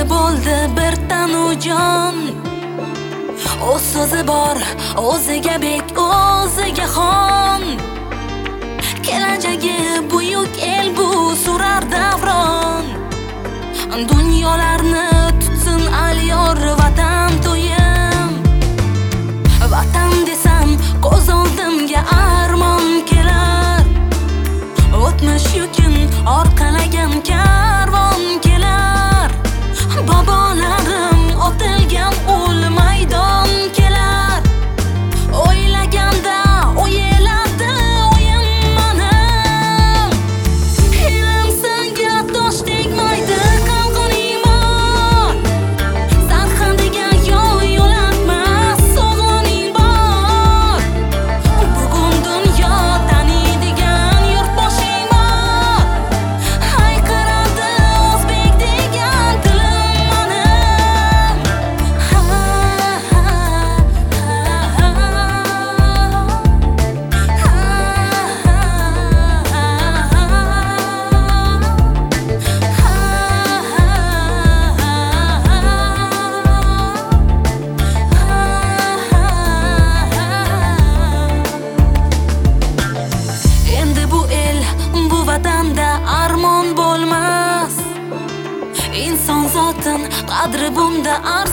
bo'ldi bir tanujon. O'z so'zi bor, o'ziga bek, o'ziga xon. Kelajagi buyuk el bu surar davron. Dunyolarni tutsin alyor vatan to'yim. Vatan desam ko'z oldimga armon kelar. O'tmish yukin orqalagan karvon kelar. Bobolarim otilgan ul maydon kelar. O'ylaganda o'yiladi o'yin manim. Ilm senga tosh tegmaydi qalqon iymon. Sarxandiga yo'l yo'latmas sog'loning bor. Bugun dunyo taniydigan yurtboshing bor. Hayqiradi o'zbek degan tilim manim. Endi bu el, bu vatanda armon bo'lmas. Inson zotin qadri bunda